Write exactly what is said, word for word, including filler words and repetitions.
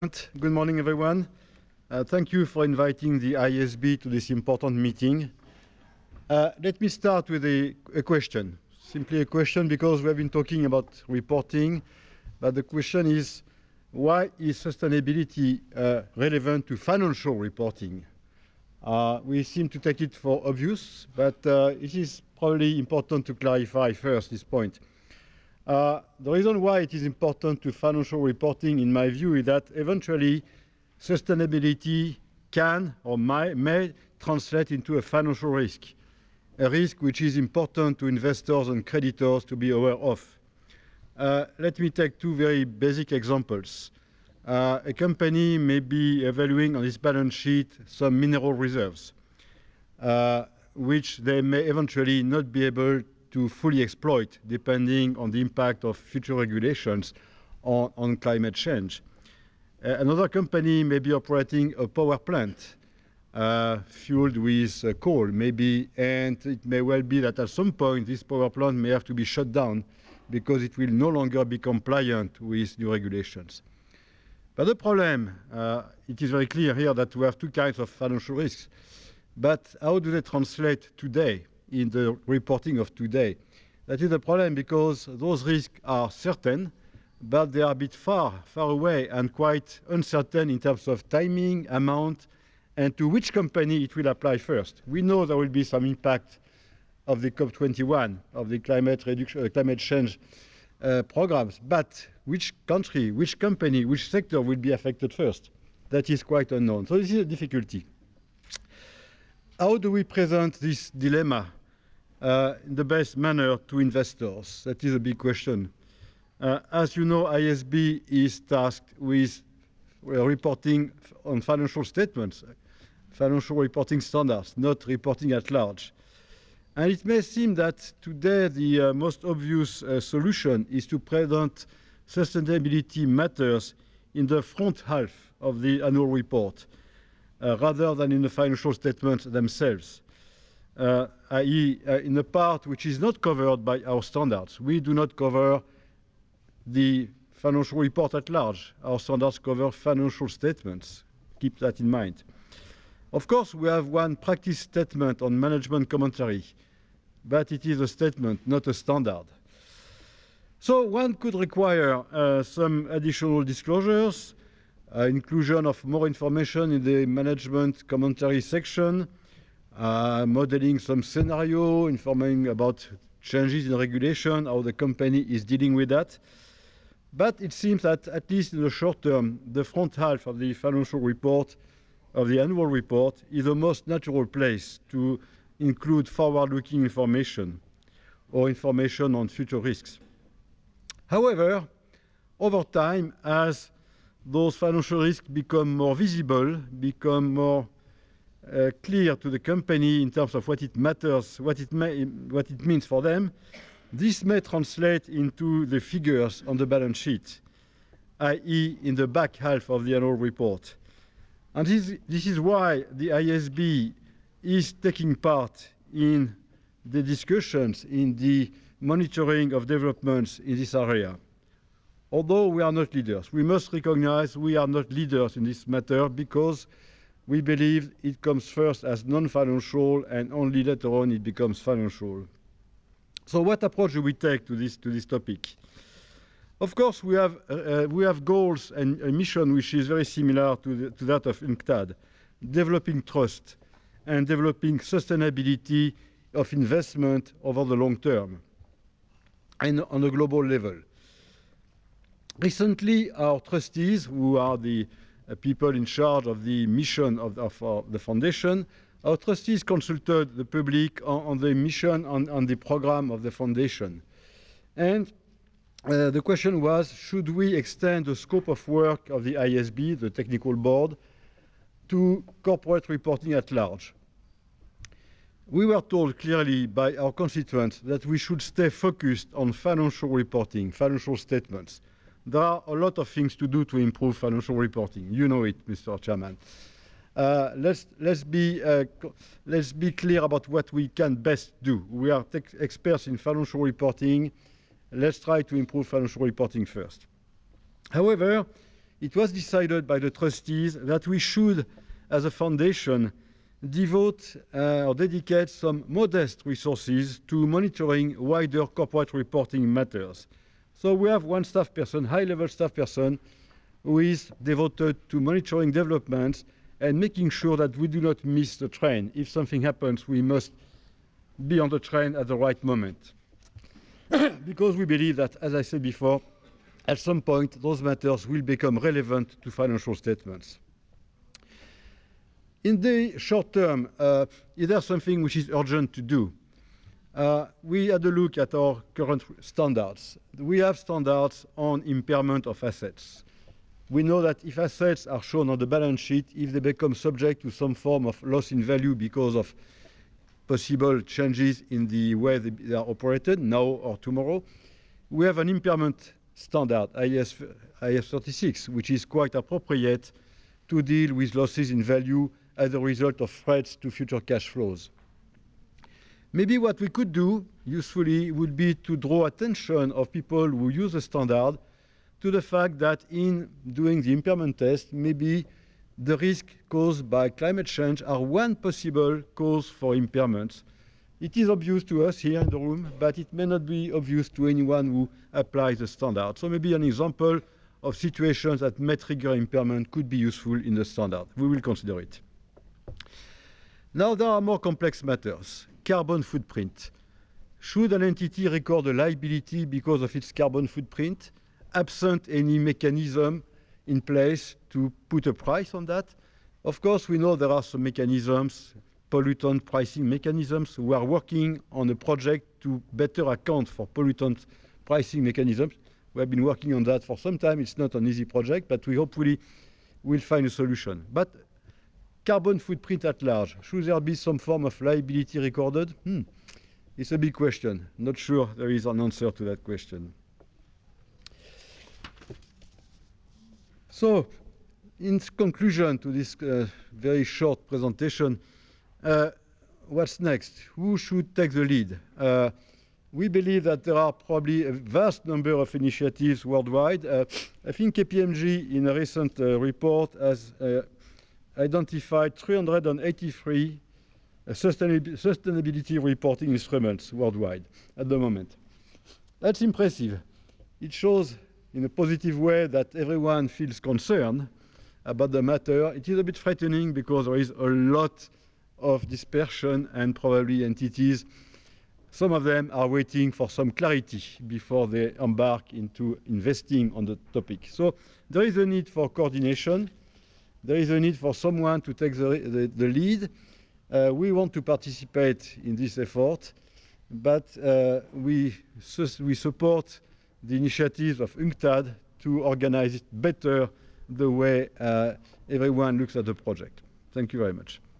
Good morning, everyone. Uh, thank you for inviting the I S B to this important meeting. Uh, let me start with a, a question, simply a question because we have been talking about reporting, but the question is, why is sustainability uh, relevant to financial reporting? Uh, we seem to take it for obvious, but uh, it is probably important to clarify first this point. Uh, the reason why it is important to financial reporting, in my view, is that eventually sustainability can or may, may translate into a financial risk, a risk which is important to investors and creditors to be aware of. Uh, let me take two very basic examples. Uh, a company may be evaluating on its balance sheet some mineral reserves, uh, which they may eventually not be able to fully exploit, depending on the impact of future regulations on, on climate change. Uh, another company may be operating a power plant uh, fueled with uh, coal, maybe, and it may well be that at some point this power plant may have to be shut down because it will no longer be compliant with new regulations. But the problem, uh, it is very clear here that we have two kinds of financial risks. But how do they translate today in the reporting of today? That is the problem because those risks are certain, but they are a bit far, far away and quite uncertain in terms of timing, amount, and to which company it will apply first. We know there will be some impact of the COP twenty-one, of the climate, reduction, uh, climate change uh, programs, but which country, which company, which sector will be affected first? That is quite unknown. So this is a difficulty. How do we present this dilemma uh, in the best manner to investors? That is a big question. Uh, as you know, I S B is tasked with uh, reporting on financial statements, financial reporting standards, not reporting at large. And it may seem that today the uh, most obvious uh, solution is to present sustainability matters in the front half of the annual report, uh, rather than in the financial statements themselves, uh, that is uh, in a part which is not covered by our standards. We do not cover the financial report at large. Our standards cover financial statements. Keep that in mind. Of course, we have one practice statement on management commentary, but it is a statement, not a standard. So one could require uh, some additional disclosures, uh, inclusion of more information in the management commentary section, uh, modeling some scenario, informing about changes in regulation, how the company is dealing with that. But it seems that, at least in the short term, the front half of the financial report, of the annual report, is the most natural place to include forward-looking information or information on future risks. However, over time, as those financial risks become more visible, become more uh, clear to the company in terms of what it matters, what it, may, what it means for them, this may translate into the figures on the balance sheet, that is in the back half of the annual report. And this, this is why the I S B is taking part in the discussions, in the monitoring of developments in this area. Although we are not leaders, we must recognize we are not leaders in this matter because we believe it comes first as non-financial and only later on it becomes financial. So what approach do we take to this, to this topic? Of course, we have, uh, we have goals and a mission which is very similar to, the, to that of UNCTAD, developing trust and developing sustainability of investment over the long term and on a global level. Recently, our trustees, who are the uh, people in charge of the mission of, of uh, the foundation, our trustees consulted the public on, on the mission, on, on the program of the foundation. And uh, the question was, should we extend the scope of work of the I S B, the technical board, to corporate reporting at large? We were told clearly by our constituents that we should stay focused on financial reporting, financial statements. There are a lot of things to do to improve financial reporting. You know it, Mister Chairman. Uh, let's, let's, be, uh, let's be clear about what we can best do. We are experts in financial reporting. Let's try to improve financial reporting first. However, it was decided by the trustees that we should, as a foundation, devote uh, or dedicate some modest resources to monitoring wider corporate reporting matters. So we have one staff person, high-level staff person, who is devoted to monitoring developments and making sure that we do not miss the train. If something happens, we must be on the train at the right moment. Because we believe that, as I said before, at some point, those matters will become relevant to financial statements. In the short term, uh, is there something which is urgent to do? Uh, we had a look at our current standards. We have standards on impairment of assets. We know that if assets are shown on the balance sheet, if they become subject to some form of loss in value because of possible changes in the way they are operated, now or tomorrow, we have an impairment standard, I S thirty-six, which is quite appropriate to deal with losses in value as a result of threats to future cash flows. Maybe what we could do usefully would be to draw attention of people who use the standard to the fact that in doing the impairment test, maybe the risk caused by climate change are one possible cause for impairments. It is obvious to us here in the room, but it may not be obvious to anyone who applies the standard. So maybe an example of situations that may trigger impairment could be useful in the standard. We will consider it. Now there are more complex matters. Carbon footprint. Should an entity record a liability because of its carbon footprint, absent any mechanism in place to put a price on that? Of course, we know there are some mechanisms, pollutant pricing mechanisms. We are working on a project to better account for pollutant pricing mechanisms. We have been working on that for some time. It's not an easy project, but we hopefully will find a solution. But carbon footprint at large, should there be some form of liability recorded? Hmm. It's a big question. Not sure there is an answer to that question. So, in conclusion to this uh, very short presentation, uh, what's next? Who should take the lead? Uh, we believe that there are probably a vast number of initiatives worldwide. Uh, I think K P M G, in a recent uh, report, has uh, identified three hundred eighty-three uh, sustainability, sustainability reporting instruments worldwide at the moment. That's impressive. It shows in a positive way that everyone feels concerned about the matter. It is a bit frightening because there is a lot of dispersion and probably entities. Some of them are waiting for some clarity before they embark into investing on the topic. So there is a need for coordination. There is a need for someone to take the, the, the lead. Uh, we want to participate in this effort, but uh, we, we support the initiatives of UNCTAD to organize it better the way uh, everyone looks at the project. Thank you very much.